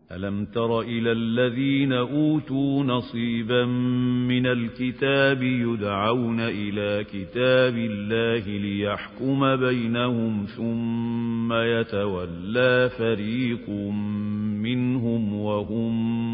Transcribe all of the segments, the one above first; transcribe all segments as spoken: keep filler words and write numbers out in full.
ألم تر إلى الذين أوتوا نصيبا من الكتاب يدعون إلى كتاب الله ليحكم بينهم ثم يتولى فريق منهم وهم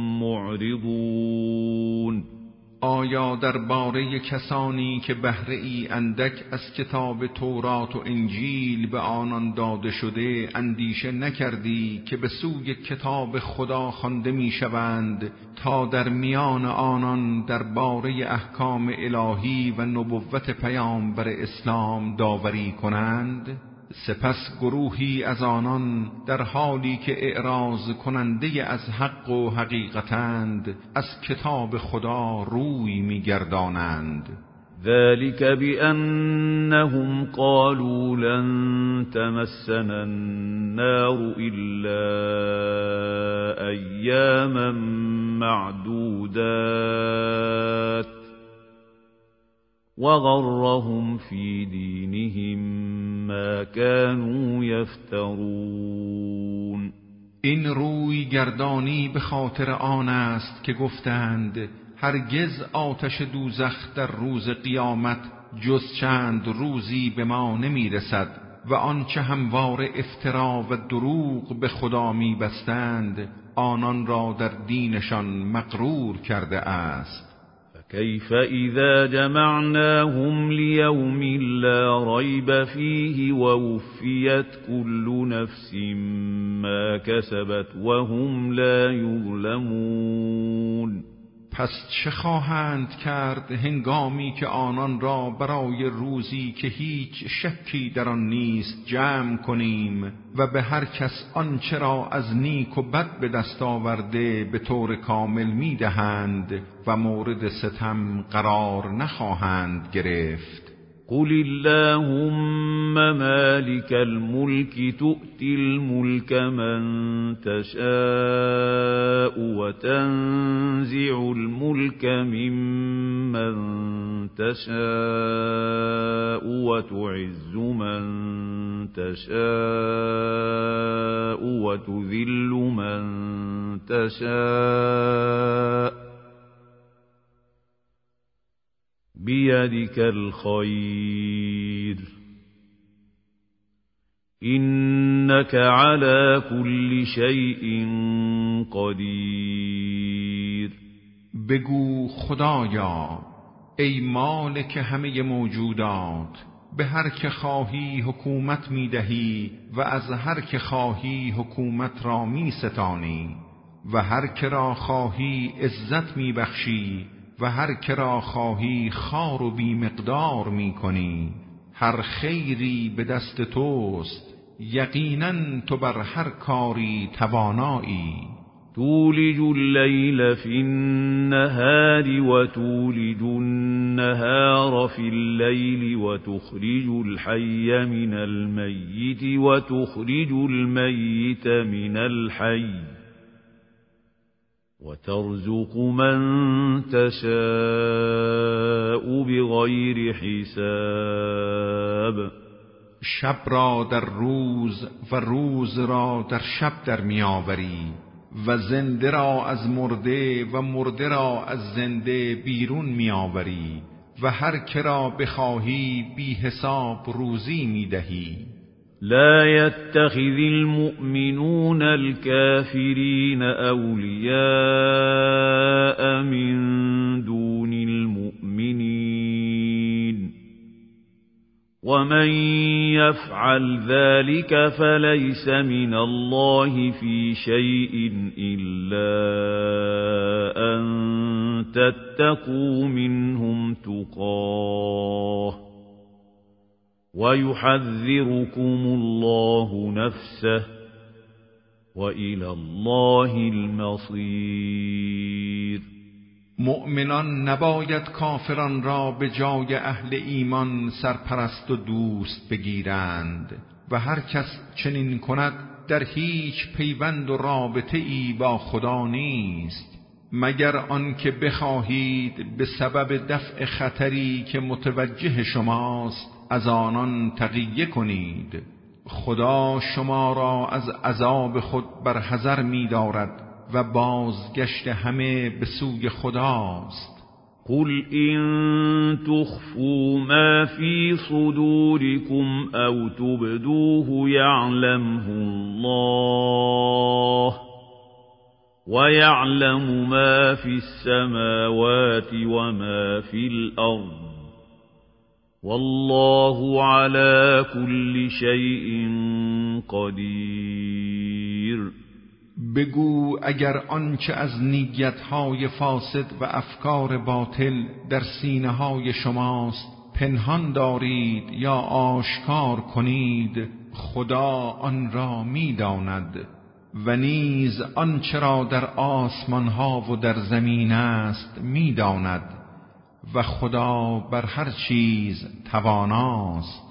معرضون. آیا درباره کسانی که بهره ای اندک از کتاب تورات و انجیل به آنان داده شده اندیشه نکردی که به سوی کتاب خدا خوانده میشوند تا در میان آنان درباره احکام الهی و نبوت پیامبر اسلام داوری کنند؟ سپس گروهی از آنان در حالی که اعراض کننده از حق و حقیقتند از کتاب خدا روی می‌گردانند. ذلك بأنهم قالوا لن تمسنا النار إلا أياما معدودات وغرهم في دينهم ما كانوا يفترون. این روی گردانی به خاطر آن است که گفتند هرگز آتش دوزخ در روز قیامت جز چند روزی به ما نمی رسد و آنچه هموار افترا و دروغ به خدا می بستند آنان را در دینشان مغرور کرده است. كيف إذا جمعناهم ليوم لا ريب فيه ووفيت كل نفس ما كسبت وهم لا يظلمون. پس چه خواهند کرد هنگامی که آنان را برای روزی که هیچ شکی در آن نیست جمع کنیم و به هر کس آنچه را از نیک و بد به دست آورده به طور کامل میدهند و مورد ستم قرار نخواهند گرفت. قل اللهم مالك الملك تؤتي الملك من تشاء وتنزع الملك ممن تشاء وتعز من تشاء وتذل من تشاء بيدك الخير إنك على كل شيء قدير. بگو خدایا ای مالک همه موجودات به هر که خواهی حکومت می دهی و از هر که خواهی حکومت را می ستانی و هر که را خواهی عزت می بخشی و هر که را خواهی خوار و بی مقدار می کنی. هر خیری به دست توست، یقینا تو بر هر کاری توانایی. تولج الليل في النهار وتولج النهار في الليل وتخرج الحي من الميت وتخرج الميت من الحي وترزق من تشاء بغیر حساب. شب را در روز و روز را در شب در میآوری و زنده را از مرده و مرده را از زنده بیرون میآوری و هر که را بخواهی بی حساب روزی میدهی. لا يتخذ المؤمنون الكافرين أولياء من دون المؤمنين ومن يفعل ذلك فليس من الله في شيء إلا أن تتقوا منهم تقاه ويحذركم الله نفسه وإلى الله المصير. مؤمنان نباید کافران را به جای اهل ایمان سرپرست و دوست بگیرند و هر کس چنین کند در هیچ پیوند و رابطه ای با خدا نیست مگر آنکه بخواهید به سبب دفع خطری که متوجه شماست از آنان تقیه کنید. خدا شما را از عذاب خود برحذر می دارد و بازگشت همه به سوی خداست. قل إن تخفوا ما في صدوركم أو تبدوه يعلمه الله ويعلم ما في السماوات وما في الأرض والله على كل شيء قدیر. بگو اگر آنچه از نیت‌های فاسد و افکار باطل در سینه‌های شماست پنهان دارید یا آشکار کنید، خدا آن را می‌داند و نیز آنچه را در آسمان‌ها و در زمین است می‌داند و خدا بر هر چیز تواناست.